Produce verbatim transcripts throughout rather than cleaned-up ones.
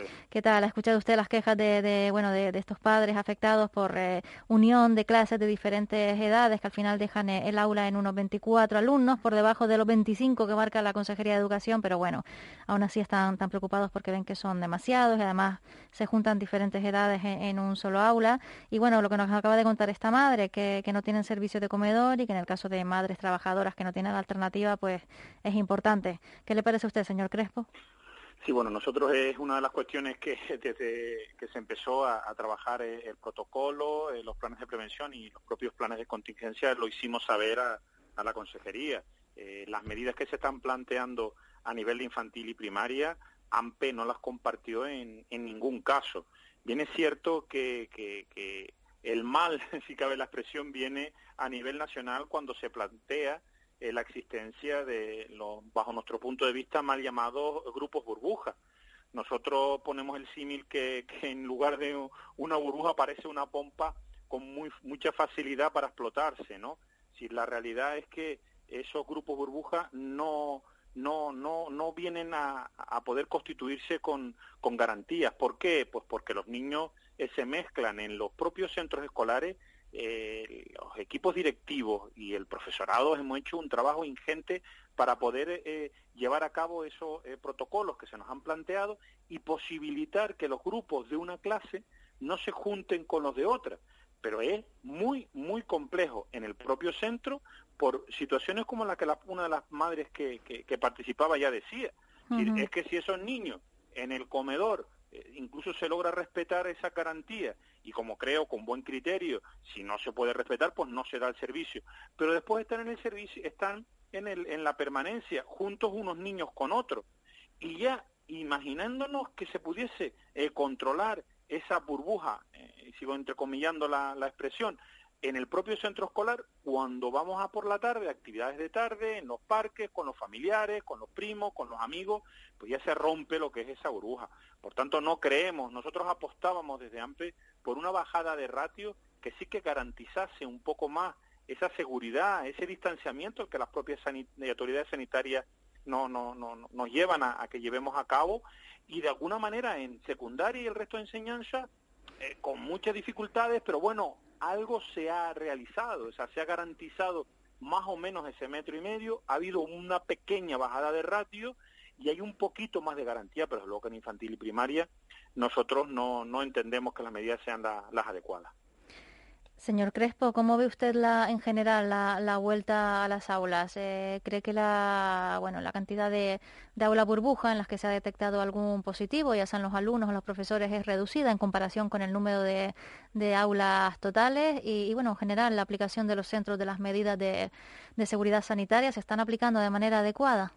tardes. ¿Qué tal? ¿Ha escuchado usted las quejas de, de bueno, de, de estos padres afectados por eh, unión de clases de diferentes edades que al final dejan eh, el aula en unos veinticuatro alumnos por debajo de los veinticinco que marca la Consejería de Educación, pero bueno, aún así están tan preocupados porque ven que son demasiados y además se juntan diferentes edades en, en un solo aula? Y bueno, lo que nos acaba de contar esta madre, que, que no tienen servicio de comedor y que en el caso de madres trabajadoras que no tienen alternativa, pues es importante. ¿Qué le parece a usted, señor Crespo? Sí, bueno, nosotros es una de las cuestiones que desde que se empezó a, a trabajar el protocolo, los planes de prevención y los propios planes de contingencia lo hicimos saber a, a la consejería. Eh, las medidas que se están planteando a nivel de infantil y primaria, AMPE no las compartió en, en ningún caso. Bien es cierto que, que, que el mal, si cabe la expresión, viene a nivel nacional cuando se plantea Eh, la existencia de los, bajo nuestro punto de vista, mal llamados grupos burbuja. Nosotros ponemos el símil que, que en lugar de una burbuja aparece una pompa con muy, mucha facilidad para explotarse, ¿no? Si la realidad es que esos grupos burbuja no no no no vienen a, a poder constituirse con, con garantías. ¿Por qué? Pues porque los niños eh, se mezclan en los propios centros escolares. Eh, los equipos directivos y el profesorado hemos hecho un trabajo ingente para poder eh, llevar a cabo esos eh, protocolos que se nos han planteado y posibilitar que los grupos de una clase no se junten con los de otra. Pero es muy, muy complejo en el propio centro por situaciones como la que la, una de las madres que, que, que participaba ya decía. Uh-huh. Es decir, es que si esos niños en el comedor incluso se logra respetar esa garantía y, como creo, con buen criterio, si no se puede respetar, pues no se da el servicio. Pero después están en el servicio, están en, el, en la permanencia, juntos unos niños con otros. Y ya imaginándonos que se pudiese eh, controlar esa burbuja, eh, sigo entrecomillando la, la expresión, en el propio centro escolar, cuando vamos a por la tarde, actividades de tarde, en los parques, con los familiares, con los primos, con los amigos, pues ya se rompe lo que es esa burbuja. Por tanto, no creemos, nosotros apostábamos desde AMPE por una bajada de ratio que sí que garantizase un poco más esa seguridad, ese distanciamiento que las propias sanit- autoridades sanitarias no, no, no, no, nos llevan a, a que llevemos a cabo, y de alguna manera en secundaria y el resto de enseñanza, eh, con muchas dificultades, pero bueno, algo se ha realizado, o sea, se ha garantizado más o menos ese metro y medio, ha habido una pequeña bajada de ratio y hay un poquito más de garantía, pero luego que en infantil y primaria nosotros no, no entendemos que las medidas sean la, las adecuadas. Señor Crespo, ¿cómo ve usted la, en general la, la vuelta a las aulas? Eh, ¿Cree que la, bueno, la cantidad de, de aula burbuja en las que se ha detectado algún positivo, ya sean los alumnos o los profesores, es reducida en comparación con el número de, de aulas totales? Y, y, bueno, en general, la aplicación de los centros de las medidas de, de seguridad sanitaria, ¿se están aplicando de manera adecuada?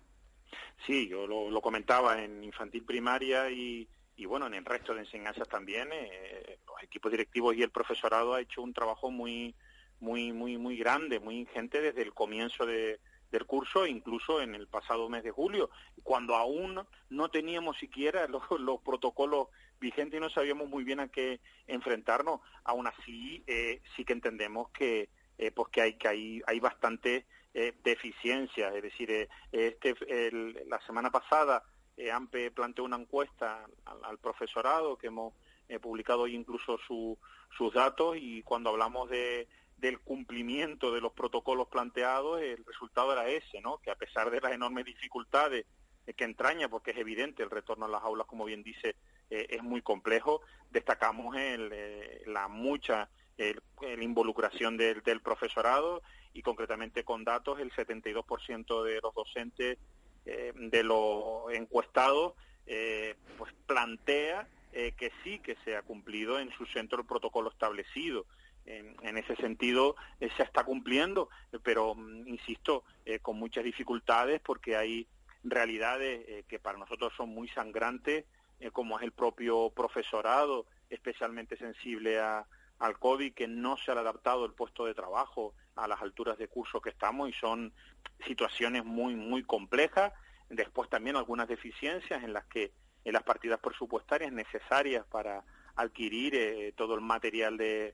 Sí, yo lo, lo comentaba en infantil primaria y, y bueno, en el resto de enseñanzas también. Eh, los equipos directivos y el profesorado ha hecho un trabajo muy muy muy muy grande, muy ingente desde el comienzo de, del curso, incluso en el pasado mes de julio, cuando aún no teníamos siquiera los, los protocolos vigentes y no sabíamos muy bien a qué enfrentarnos. Aún así, eh, sí que entendemos que eh, pues que hay que hay hay bastante eh, deficiencias, es decir, eh, este el, la semana pasada eh, AMPE planteó una encuesta al, al profesorado que hemos eh, publicado hoy incluso su, sus datos, y cuando hablamos de del cumplimiento de los protocolos planteados, el resultado era ese, ¿no? Que a pesar de las enormes dificultades eh, que entraña, porque es evidente el retorno a las aulas, como bien dice, eh, es muy complejo, destacamos el, eh, la mucha el, el involucración del, del profesorado, y concretamente con datos, el setenta y dos por ciento de los docentes eh, de los encuestados eh, pues plantea eh, que sí que se ha cumplido en su centro el protocolo establecido. En, en ese sentido eh, se está cumpliendo, pero insisto, eh, con muchas dificultades, porque hay realidades eh, que para nosotros son muy sangrantes, eh, como es el propio profesorado, especialmente sensible a, al COVID, que no se ha adaptado el puesto de trabajo a las alturas de curso que estamos, y son situaciones muy muy complejas. Después también algunas deficiencias en las que en las partidas presupuestarias necesarias para adquirir eh, todo el material de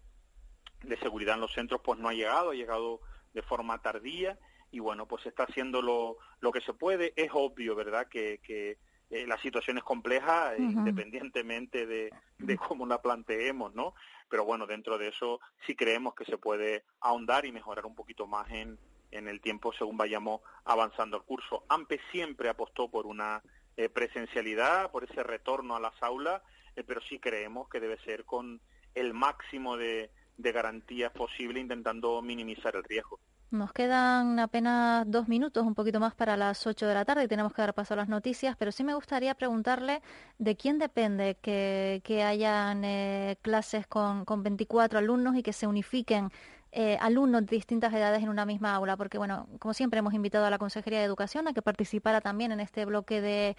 de seguridad en los centros pues no ha llegado, ha llegado de forma tardía, y bueno, pues se está haciendo lo, lo que se puede. Es obvio, ¿verdad?, que, que eh, la situación es compleja, uh-huh. independientemente de, de cómo la planteemos, ¿no? Pero bueno, dentro de eso sí creemos que se puede ahondar y mejorar un poquito más en, en el tiempo según vayamos avanzando el curso. AMPE siempre apostó por una eh, presencialidad, por ese retorno a las aulas, eh, pero sí creemos que debe ser con el máximo de, de garantías posible, intentando minimizar el riesgo. Nos quedan apenas dos minutos, un poquito más para las ocho de la tarde y tenemos que dar paso a las noticias, pero sí me gustaría preguntarle de quién depende que, que hayan eh, clases con, con veinticuatro alumnos y que se unifiquen eh, alumnos de distintas edades en una misma aula, porque bueno, como siempre hemos invitado a la Consejería de Educación a que participara también en este bloque de,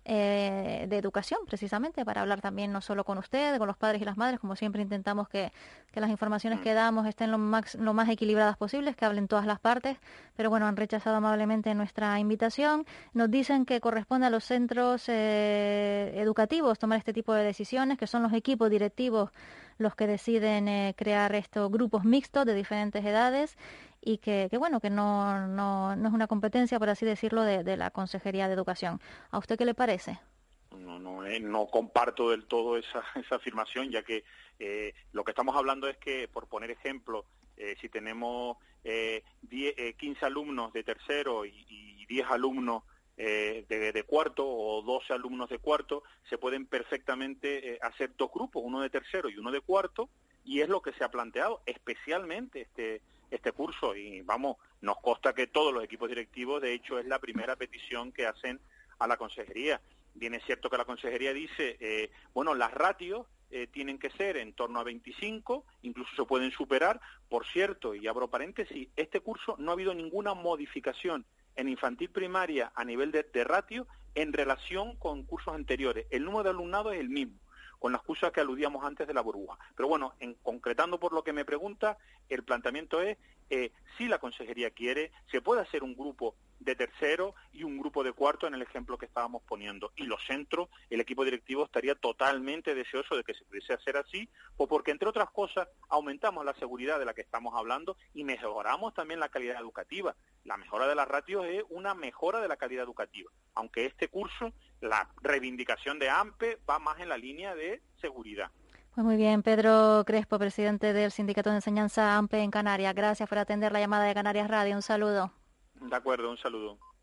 eh, de educación, precisamente para hablar también no solo con ustedes, con los padres y las madres, como siempre intentamos que, que las informaciones que damos estén lo más, lo más equilibradas posibles, que hablen todas las partes, pero bueno, han rechazado amablemente nuestra invitación. Nos dicen que corresponde a los centros eh, educativos tomar este tipo de decisiones, que son los equipos directivos los que deciden eh, crear estos grupos mixtos de diferentes edades y que, que bueno, que no, no, no es una competencia, por así decirlo, de, de la Consejería de Educación. ¿A usted qué le parece? No, no, eh, no comparto del todo esa, esa afirmación, ya que eh, lo que estamos hablando es que, por poner ejemplo, eh, si tenemos eh, diez, eh, quince alumnos de tercero y, y diez alumnos eh, de, de cuarto o doce alumnos de cuarto, se pueden perfectamente eh, hacer dos grupos, uno de tercero y uno de cuarto, y es lo que se ha planteado, especialmente este este curso, y vamos, nos consta que todos los equipos directivos, de hecho, es la primera petición que hacen a la Consejería. Bien es cierto que la Consejería dice, eh, bueno, las ratios eh, tienen que ser en torno a veinticinco, incluso se pueden superar. Por cierto, y abro paréntesis, este curso no ha habido ninguna modificación en infantil primaria a nivel de, de ratio en relación con cursos anteriores. El número de alumnado es el mismo, con las cosas que aludíamos antes de la burbuja. Pero bueno, en, concretando por lo que me pregunta, el planteamiento es, eh, si la Consejería quiere, se puede hacer un grupo de tercero y un grupo de cuarto en el ejemplo que estábamos poniendo. Y los centros, el equipo directivo estaría totalmente deseoso de que se pudiese hacer así, o porque, entre otras cosas, aumentamos la seguridad de la que estamos hablando y mejoramos también la calidad educativa. La mejora de las ratios es una mejora de la calidad educativa, aunque este curso, la reivindicación de AMPE va más en la línea de seguridad. Pues muy bien, Pedro Crespo, presidente del Sindicato de Enseñanza AMPE en Canarias. Gracias por atender la llamada de Canarias Radio. Un saludo. De acuerdo, un saludo.